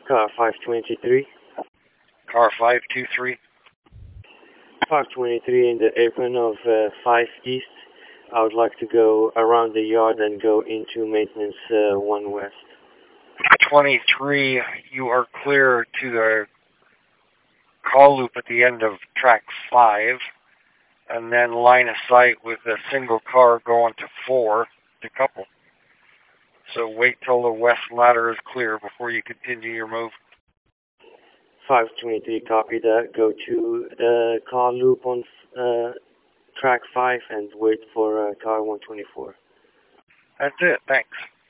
Car 523. Car 523. 523 in the apron of 5 East. I would like to go around the yard and go into maintenance 1 West. 23, you are clear to the call loop at the end of track 5, and then line of sight with a single car going to 4 to couple. So wait till the west ladder is clear before you continue your move. 523, copy that. Go to the car loop on track 5 and wait for car 124. That's it, thanks.